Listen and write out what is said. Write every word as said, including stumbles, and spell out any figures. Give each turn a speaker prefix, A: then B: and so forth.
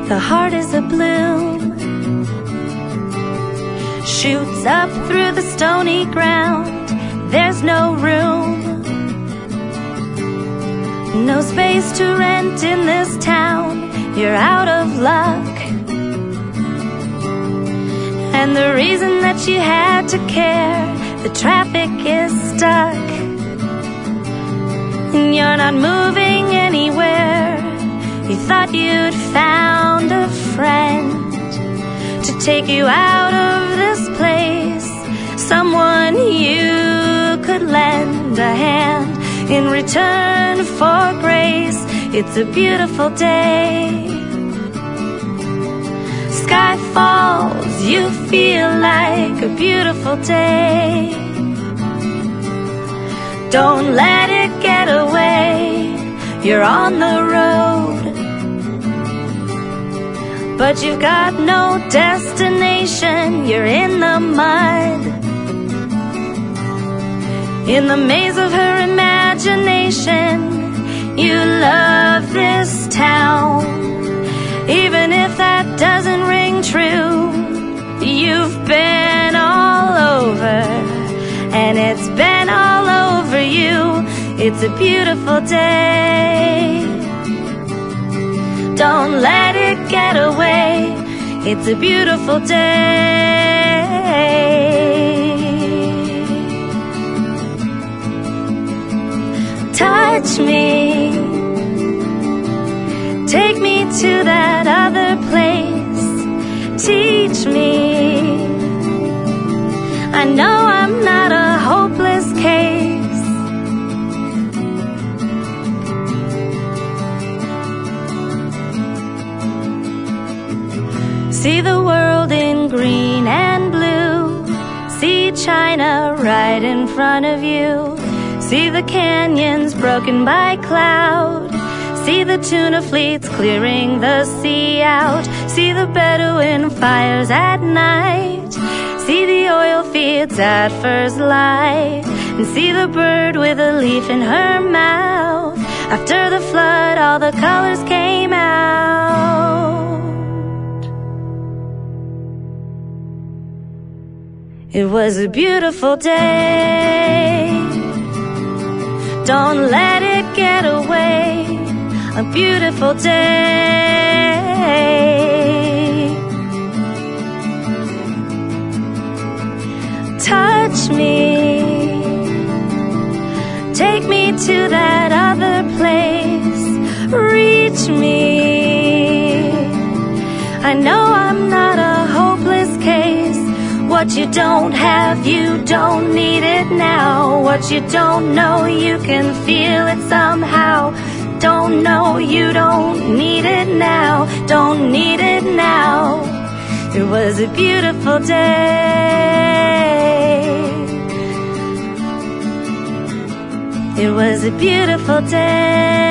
A: the heart is a bloom, shoots up through the stony ground. There's no room, no space to rent in this town. You're out of luck, and the reason that you had to care, the traffic is stuck, and you're not moving anywhere. You thought you'd found a friend to take you out of this place, someone you could lend a hand in return for grace. It's a beautiful day, sky falls, you feel like a beautiful day. Don't let it get away, you're on the road, but you've got no destination. You're in the mud, in the maze of her imagination. You love this town, even if that doesn't ring true. You've been all over, and it's been all over you. It's a beautiful day, don't let it get away. It's a beautiful day. Touch me, take me to that other place. Teach me, I know I'm not a hopeless case. See the world in green and blue, see China right in front of you. See the canyons broken by cloud, see the tuna fleets clearing the sea out. See the Bedouin fires at night, see the oil fields at first light, and see the bird with a leaf in her mouth. After the flood, all the colors came out. It was a beautiful day, don't let it get away. A beautiful day, touch me, take me to that other place. Reach me, I know I'm not a hopeless case. What you don't have, you don't need it now. What you don't know, you can feel it somehow. Don't know, you don't need it now. Don't need it now. It was a beautiful day, it was a beautiful day.